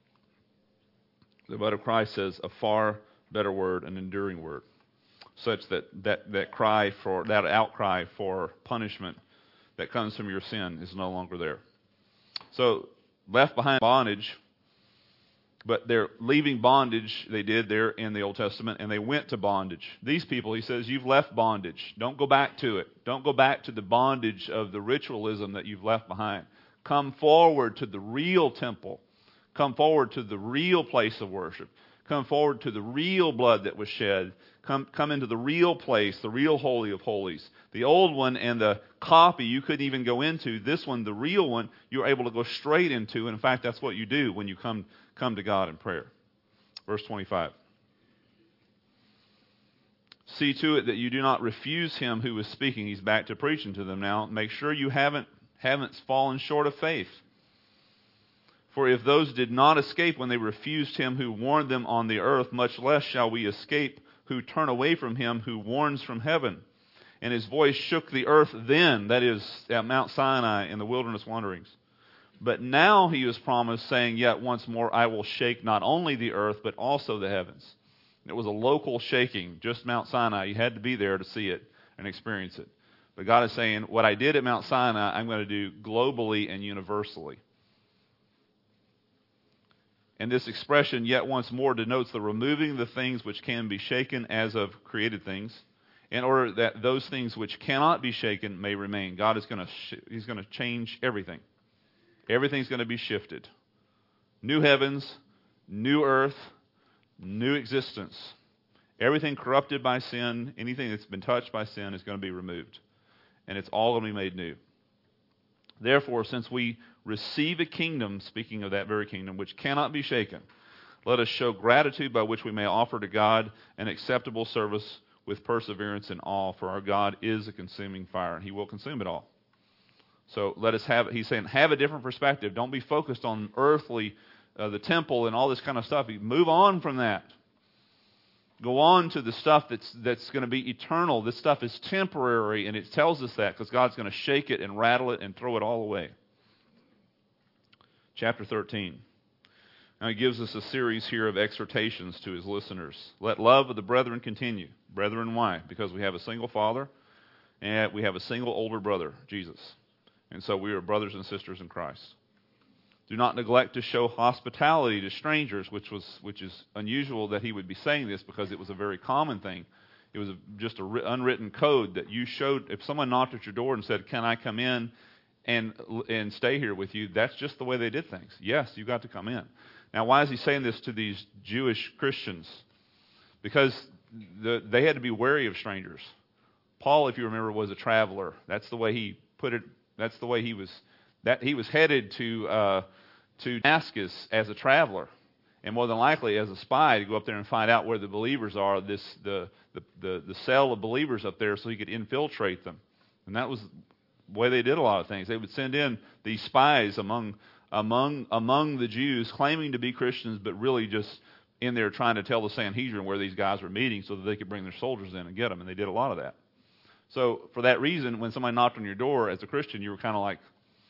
The blood of Christ says a far better word, an enduring word, such that outcry for punishment that comes from your sin is no longer there. So, left behind bondage, but they're leaving bondage, they did there in the Old Testament, and they went to bondage. These people, he says, you've left bondage. Don't go back to it. Don't go back to the bondage of the ritualism that you've left behind. Come forward to the real temple. Come forward to the real place of worship. Come forward to the real blood that was shed. Come into the real place, the real Holy of Holies. The old one and the copy you couldn't even go into. This one, the real one, you're able to go straight into. And in fact, that's what you do when you come to God in prayer. Verse 25. See to it that you do not refuse him who is speaking. He's back to preaching to them now. Make sure you haven't fallen short of faith. For if those did not escape when they refused him who warned them on the earth, much less shall we escape who turn away from him who warns from heaven. And his voice shook the earth then, that is, at Mount Sinai in the wilderness wanderings. But now he is promised, saying, yet once more I will shake not only the earth, but also the heavens. It was a local shaking, just Mount Sinai. You had to be there to see it and experience it. But God is saying, what I did at Mount Sinai, I'm going to do globally and universally. And this expression, yet once more, denotes the removing the things which can be shaken as of created things, in order that those things which cannot be shaken may remain. God is going to He's going to change everything. Everything's going to be shifted. New heavens, new earth, new existence. Everything corrupted by sin, anything that's been touched by sin is going to be removed. And it's all going to be made new. Therefore, since we receive a kingdom, speaking of that very kingdom, which cannot be shaken, let us show gratitude by which we may offer to God an acceptable service with perseverance and awe, for our God is a consuming fire, and he will consume it all. So let us have, he's saying, have a different perspective. Don't be focused on earthly, the temple and all this kind of stuff. Move on from that. Go on to the stuff that's going to be eternal. This stuff is temporary, and it tells us that because God's going to shake it and rattle it and throw it all away. Chapter 13. Now he gives us a series here of exhortations to his listeners. Let love of the brethren continue. Brethren, why? Because we have a single Father, and we have a single older brother, Jesus. And so we are brothers and sisters in Christ. Do not neglect to show hospitality to strangers, which is unusual that he would be saying this because it was a very common thing. It was just an unwritten code that you showed. If someone knocked at your door and said, "Can I come in and stay here with you?" That's just the way they did things. Yes, you got to come in. Now, why is he saying this to these Jewish Christians? Because they had to be wary of strangers. Paul, if you remember, was a traveler. That's the way he put it. That's the way he was. That he was headed to Damascus as a traveler, and more than likely as a spy to go up there and find out where the believers are. The cell of believers up there, so he could infiltrate them. And that was the way they did a lot of things. They would send in these spies among the Jews, claiming to be Christians, but really just in there trying to tell the Sanhedrin where these guys were meeting, so that they could bring their soldiers in and get them. And they did a lot of that. So for that reason, when somebody knocked on your door as a Christian, you were kind of like,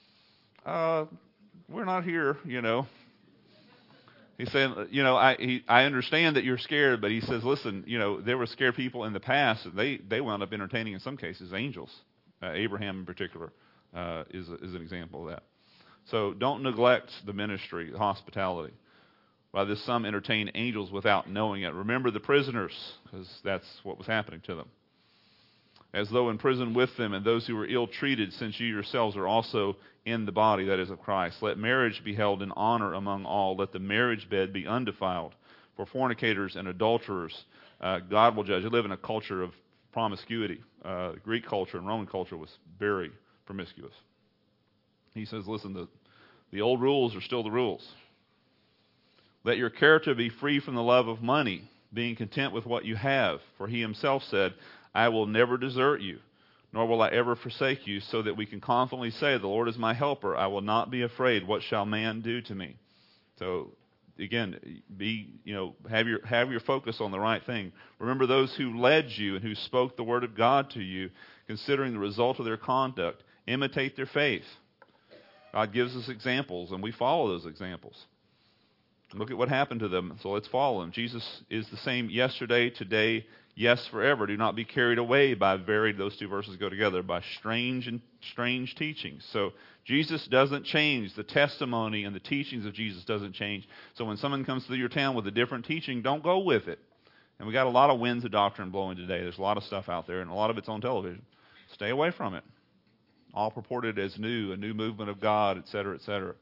we're not here, you know. He's saying, you know, I understand that you're scared, but he says, listen, you know, there were scared people in the past, and they wound up entertaining, in some cases, angels. Abraham in particular is an example of that. So don't neglect the ministry, the hospitality. By this some entertain angels without knowing it. Remember the prisoners, because that's what was happening to them. As though in prison with them, and those who were ill-treated, since you yourselves are also in the body, that is of Christ. Let marriage be held in honor among all. Let the marriage bed be undefiled. For fornicators and adulterers, God will judge. They live in a culture of promiscuity. Greek culture and Roman culture was very promiscuous. He says, listen, the old rules are still the rules. Let your character be free from the love of money, being content with what you have. For he himself said, I will never desert you, nor will I ever forsake you, so that we can confidently say, the Lord is my helper. I will not be afraid. What shall man do to me? So, again, have your focus on the right thing. Remember those who led you and who spoke the word of God to you, considering the result of their conduct. Imitate their faith. God gives us examples, and we follow those examples. Look at what happened to them, so let's follow him. Jesus is the same yesterday, today, yes, forever. Do not be carried away by those two verses go together, by strange teachings. So Jesus doesn't change. The testimony and the teachings of Jesus doesn't change. So when someone comes through your town with a different teaching, don't go with it. And we got a lot of winds of doctrine blowing today. There's a lot of stuff out there, and a lot of it's on television. Stay away from it. All purported as new, a new movement of God, etc., etc.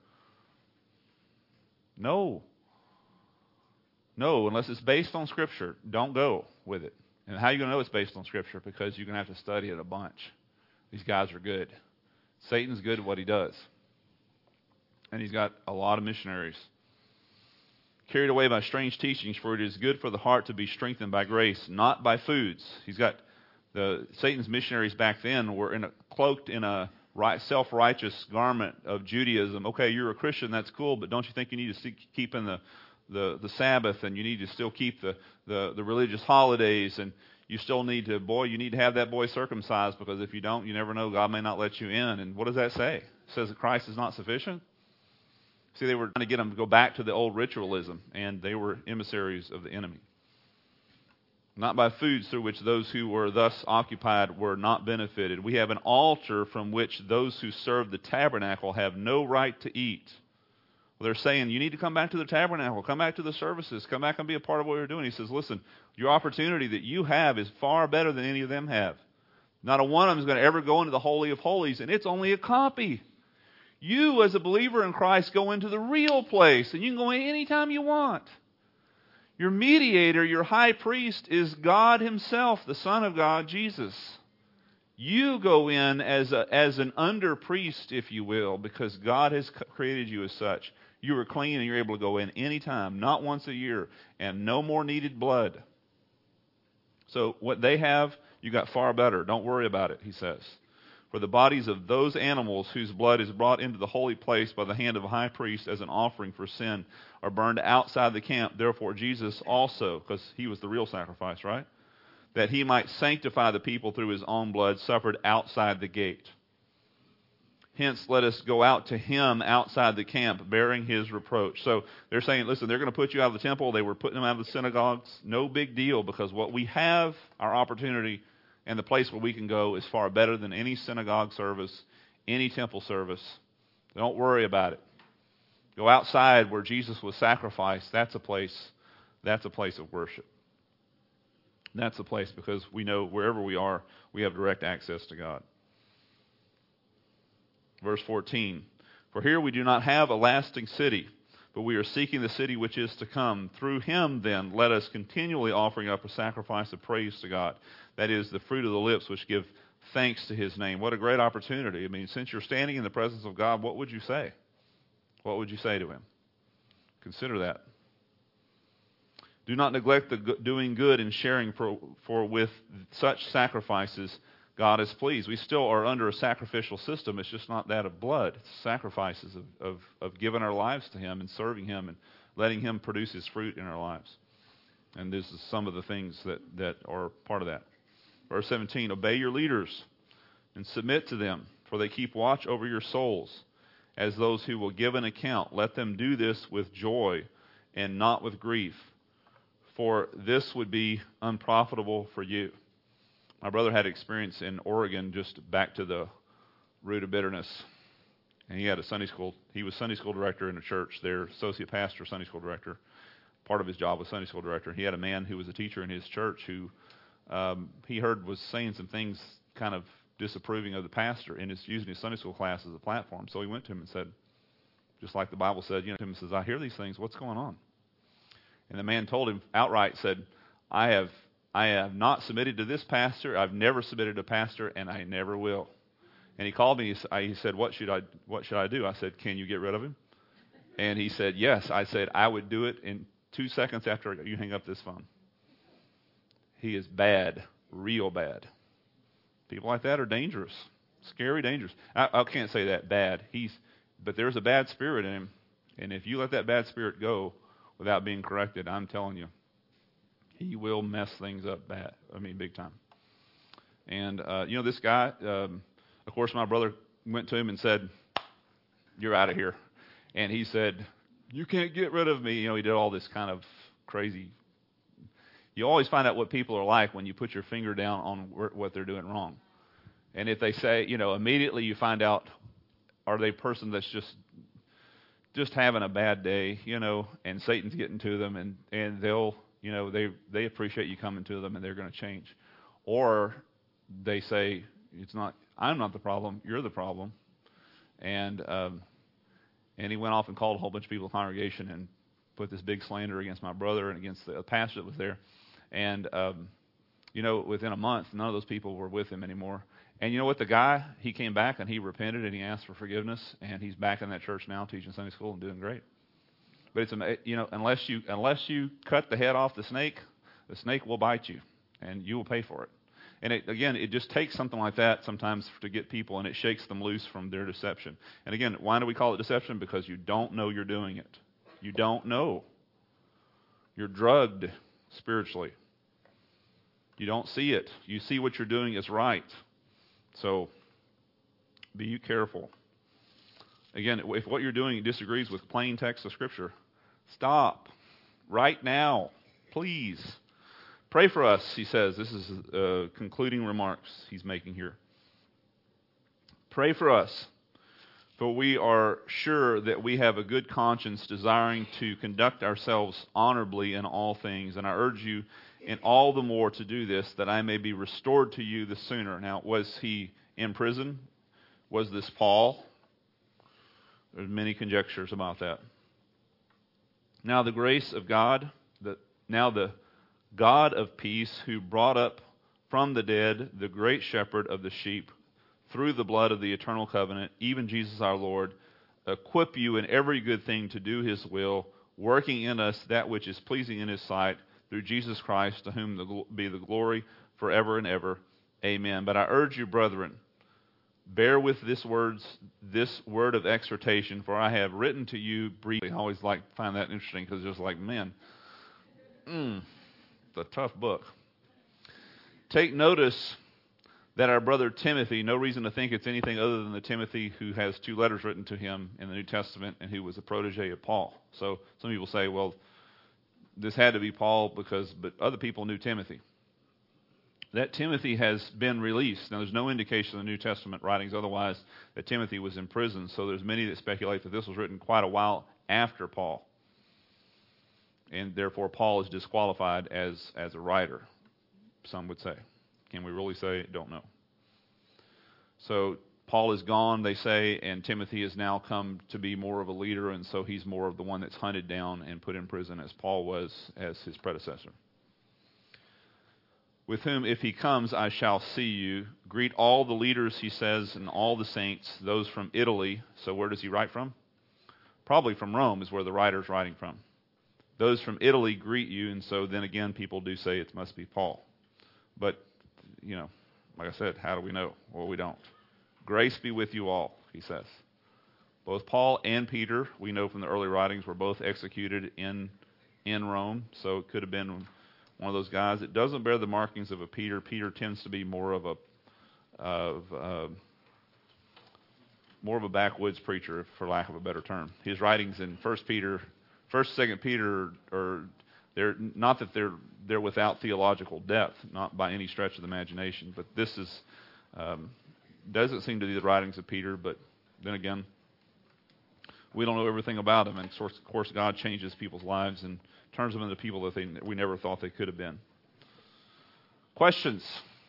No, unless it's based on Scripture, don't go with it. And how are you going to know it's based on Scripture? Because you're going to have to study it a bunch. These guys are good. Satan's good at what he does. And he's got a lot of missionaries carried away by strange teachings, for it is good for the heart to be strengthened by grace, not by foods. He's got Satan's missionaries back then were cloaked in a self-righteous garment of Judaism. Okay, you're a Christian, that's cool, but don't you think you need to keep in the Sabbath, and you need to still keep the religious holidays, and you still need to, you need to have that boy circumcised, because if you don't, you never know, God may not let you in. And what does that say? It says that Christ is not sufficient? See, they were trying to get them to go back to the old ritualism, and they were emissaries of the enemy. Not by foods through which those who were thus occupied were not benefited. We have an altar from which those who serve the tabernacle have no right to eat. Well, they're saying, you need to come back to the tabernacle, come back to the services, come back and be a part of what you're doing. He says, listen, your opportunity that you have is far better than any of them have. Not a one of them is going to ever go into the Holy of Holies, and it's only a copy. You, as a believer in Christ, go into the real place, and you can go in anytime you want. Your mediator, your high priest, is God himself, the Son of God, Jesus. You go in as an under priest, if you will, because God has created you as such. You are clean and you're able to go in anytime, not once a year, and no more needed blood. So what they have, you got far better. Don't worry about it, he says. For the bodies of those animals whose blood is brought into the holy place by the hand of a high priest as an offering for sin are burned outside the camp. Therefore Jesus also, because he was the real sacrifice, right? That he might sanctify the people through his own blood, suffered outside the gate. Hence, let us go out to him outside the camp, bearing his reproach. So they're saying, listen, they're going to put you out of the temple. They were putting them out of the synagogues. No big deal, because what we have, our opportunity, and the place where we can go is far better than any synagogue service, any temple service. Don't worry about it. Go outside where Jesus was sacrificed. That's a place of worship. That's a place, because we know wherever we are, we have direct access to God. Verse 14, for here we do not have a lasting city, but we are seeking the city which is to come. Through him, then, let us continually offering up a sacrifice of praise to God. That is the fruit of the lips which give thanks to his name. What a great opportunity. I mean, since you're standing in the presence of God, what would you say? What would you say to him? Consider that. Do not neglect the doing good and sharing, for with such sacrifices God is pleased. We still are under a sacrificial system. It's just not that of blood. It's sacrifices of giving our lives to him and serving him and letting him produce his fruit in our lives. And this is some of the things that are part of that. Verse 17, obey your leaders and submit to them, for they keep watch over your souls as those who will give an account. Let them do this with joy and not with grief, for this would be unprofitable for you. My brother had experience in Oregon, just back to the root of bitterness. And he had a Sunday school. He was Sunday school director in a church there, associate pastor, Sunday school director. Part of his job was Sunday school director. He had a man who was a teacher in his church who he heard was saying some things kind of disapproving of the pastor and is using his Sunday school class as a platform. So he went to him and said, just like the Bible said, to him and says, I hear these things. What's going on? And the man told him outright, said, I have not submitted to this pastor. I've never submitted to a pastor, and I never will. And he called me. He said, what should I do? I said, can you get rid of him? And he said, yes. I said, I would do it in 2 seconds after you hang up this phone. He is bad, real bad. People like that are dangerous, scary, dangerous. I can't say that bad. But there's a bad spirit in him. And if you let that bad spirit go without being corrected, I'm telling you, he will mess things up big time. And, this guy, of course, my brother went to him and said, you're out of here. And he said, you can't get rid of me. He did all this kind of crazy. You always find out what people are like when you put your finger down on what they're doing wrong. And if they say, immediately you find out, are they a person that's just having a bad day, and Satan's getting to them, and they'll, they appreciate you coming to them and they're going to change. Or they say, I'm not the problem, you're the problem. And he went off and called a whole bunch of people in the congregation and put this big slander against my brother and against the pastor that was there. And, within a month, none of those people were with him anymore. And you know what? The guy, he came back and he repented and he asked for forgiveness. And he's back in that church now teaching Sunday school and doing great. But unless you cut the head off the snake will bite you, and you will pay for it. And it just takes something like that sometimes to get people, and it shakes them loose from their deception. And again, why do we call it deception? Because you don't know you're doing it. You don't know. You're drugged spiritually. You don't see it. You see what you're doing is right. So be careful. Again, if what you're doing disagrees with plain text of Scripture, stop right now, please. Pray for us, he says. This is concluding remarks he's making here. Pray for us, for we are sure that we have a good conscience, desiring to conduct ourselves honorably in all things. And I urge you in all the more to do this, that I may be restored to you the sooner. Now, was he in prison? Was this Paul? There's many conjectures about that. Now the grace of God, the God of peace, who brought up from the dead the great shepherd of the sheep through the blood of the eternal covenant, even Jesus our Lord, equip you in every good thing to do his will, working in us that which is pleasing in his sight, through Jesus Christ, to whom be the glory forever and ever. Amen. But I urge you, brethren, bear with this word of exhortation, for I have written to you briefly. I always find that interesting, because it's just like, man, it's a tough book. Take notice that our brother Timothy, no reason to think it's anything other than the Timothy who has 2 letters written to him in the New Testament and who was a protege of Paul. So some people say, well, this had to be Paul but other people knew Timothy. That Timothy has been released. Now, there's no indication in the New Testament writings otherwise that Timothy was in prison, so there's many that speculate that this was written quite a while after Paul. And therefore, Paul is disqualified as a writer, some would say. Can we really say? Don't know. So Paul is gone, they say, and Timothy has now come to be more of a leader, and so he's more of the one that's hunted down and put in prison as Paul was as his predecessor. With whom, if he comes, I shall see you. Greet all the leaders, he says, and all the saints, those from Italy. So where does he write from? Probably from Rome is where the writer's writing from. Those from Italy greet you, and so then again, people do say it must be Paul. But, like I said, how do we know? Well, we don't. Grace be with you all, he says. Both Paul and Peter, we know from the early writings, were both executed in Rome, so it could have been one of those guys. It doesn't bear the markings of a Peter. Peter tends to be more of a backwoods preacher, for lack of a better term. His writings in 1st, 2nd Peter they're not that they're without theological depth, not by any stretch of the imagination. But this is doesn't seem to be the writings of Peter. But then again, we don't know everything about him, and of course, God changes people's lives and turns them into people that we never thought they could have been. Questions?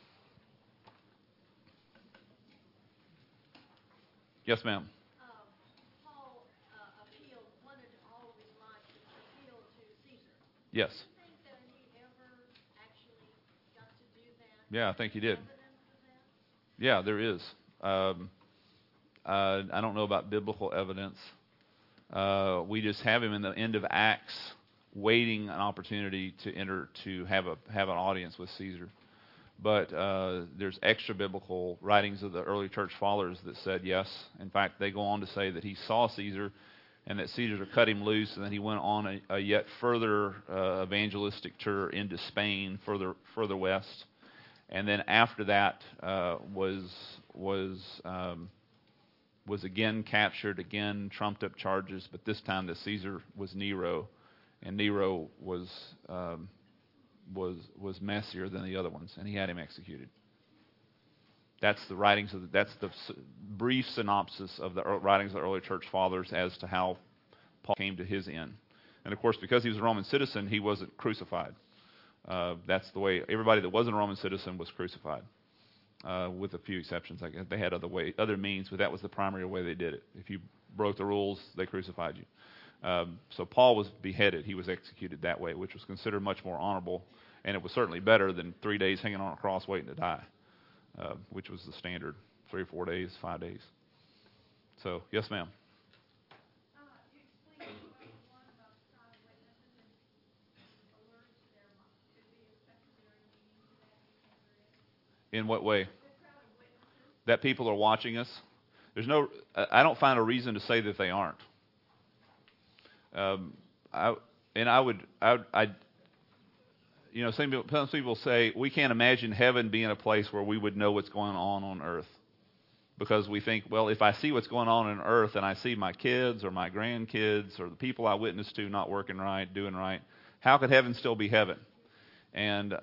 Yes, ma'am. Paul wanted all of his life to appeal to Caesar. Yes. Do you think that he ever actually got to do that? Yeah, I think he did. Evidence of that? Yeah, there is. I don't know about biblical evidence. We just have him in the end of Acts, waiting an opportunity to have an audience with Caesar. But there's extra biblical writings of the early church fathers that said yes. In fact, they go on to say that he saw Caesar, and that Caesar cut him loose, and then he went on a yet further evangelistic tour into Spain, further west. And then after that was again captured, again trumped up charges, but this time the Caesar was Nero, and Nero was messier than the other ones, and he had him executed. That's the writings that's the brief synopsis of the writings of the early church fathers as to how Paul came to his end. And of course, because he was a Roman citizen, he wasn't crucified. That's the way everybody that wasn't a Roman citizen was crucified, with a few exceptions. I guess they had other means, but that was the primary way they did it. If you broke the rules, they crucified you. So Paul was beheaded. He was executed that way, which was considered much more honorable, and it was certainly better than 3 days hanging on a cross waiting to die, which was the standard, 3 or 4 days, 5 days. So, yes, ma'am. You explained one about In what way? That people are watching us. I don't find a reason to say that they aren't. Some people say we can't imagine heaven being a place where we would know what's going on earth. Because we think, well, if I see what's going on earth and I see my kids or my grandkids or the people I witness to not working right, doing right, how could heaven still be heaven? And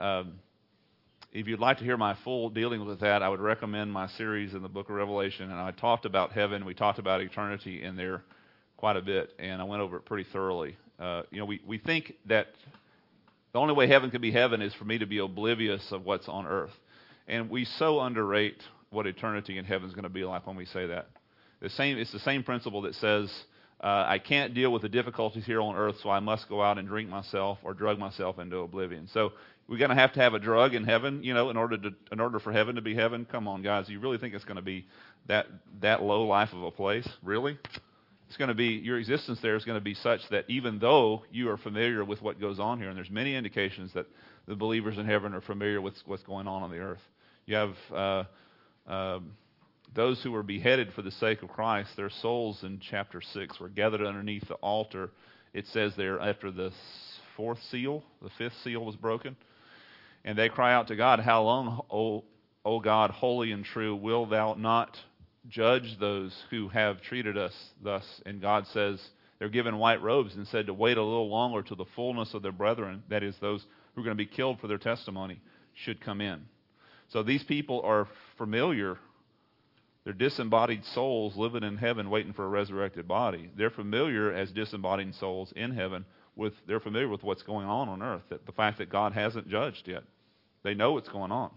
if you'd like to hear my full dealing with that, I would recommend my series in the book of Revelation. And I talked about heaven. We talked about eternity in there quite a bit, and I went over it pretty thoroughly. We think that the only way heaven can be heaven is for me to be oblivious of what's on earth. And we so underrate what eternity in heaven is going to be like when we say that. It's the same principle that says, I can't deal with the difficulties here on earth, so I must go out and drink myself or drug myself into oblivion. So we're going to have a drug in heaven, in order for heaven to be heaven. Come on, guys, you really think it's going to be that low life of a place? Really? It's going to be, your existence there is going to be such that even though you are familiar with what goes on here, and there's many indications that the believers in heaven are familiar with what's going on the earth. You have those who were beheaded for the sake of Christ, their souls in chapter 6 were gathered underneath the altar. It says there after the fifth seal was broken. And they cry out to God, how long, O God, holy and true, will thou not judge those who have treated us thus? And God says, they're given white robes and said to wait a little longer till the fullness of their brethren, that is those who are going to be killed for their testimony, should come in. So these people are familiar. They're disembodied souls living in heaven waiting for a resurrected body. They're familiar as disembodied souls in heaven. They're familiar with what's going on earth, that the fact that God hasn't judged yet. They know what's going on.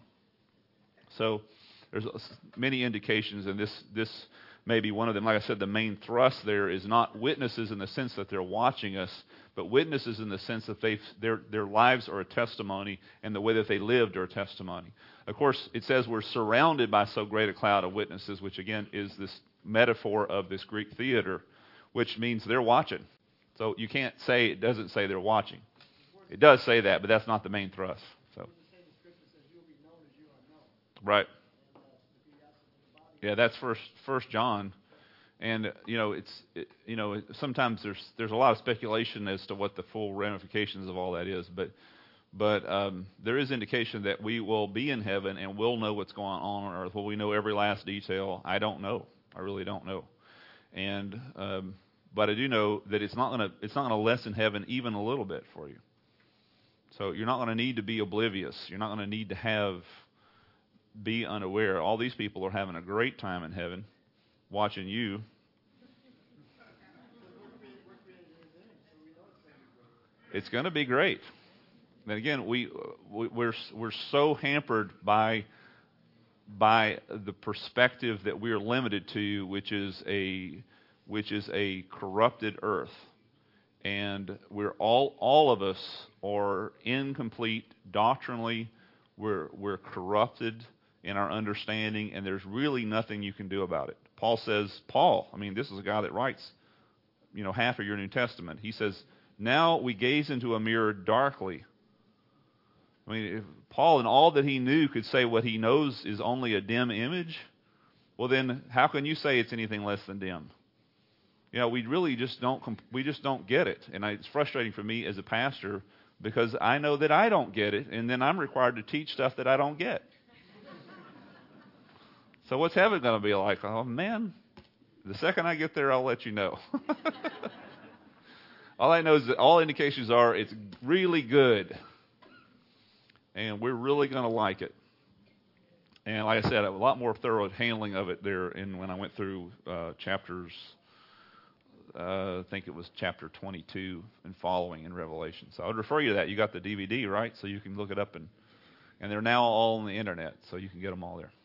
So there's many indications, and this may be one of them. Like I said, the main thrust there is not witnesses in the sense that they're watching us, but witnesses in the sense that their lives are a testimony, and the way that they lived are a testimony. Of course, it says we're surrounded by so great a cloud of witnesses, which again is this metaphor of this Greek theater, which means they're watching. So you can't say it doesn't say they're watching. It does say that, but that's not the main thrust. So, right. Yeah, that's First John, and sometimes there's a lot of speculation as to what the full ramifications of all that is, but there is indication that we will be in heaven and we'll know what's going on earth. Will we know every last detail? I don't know. I really don't know, and but I do know that it's not going to lessen heaven even a little bit for you. So you're not going to need to be oblivious. You're not going to need to be unaware. All these people are having a great time in heaven, watching you. It's going to be great. And again, we're so hampered by the perspective that we are limited to, which is a corrupted earth, and we're all of us are incomplete doctrinally. We're corrupted in our understanding, and there's really nothing you can do about it. Paul, this is a guy that writes, half of your New Testament. He says, now we gaze into a mirror darkly. If Paul, in all that he knew, could say what he knows is only a dim image, well then, how can you say it's anything less than dim? We really just don't get it. And it's frustrating for me as a pastor because I know that I don't get it, and then I'm required to teach stuff that I don't get. So what's heaven going to be like? Oh, man, the second I get there, I'll let you know. All I know is that all indications are it's really good, and we're really going to like it. And like I said, a lot more thorough handling of it there when I went through chapters, I think it was chapter 22 and following in Revelation. So I would refer you to that. You got the DVD, right? So you can look it up, and they're now all on the internet, so you can get them all there.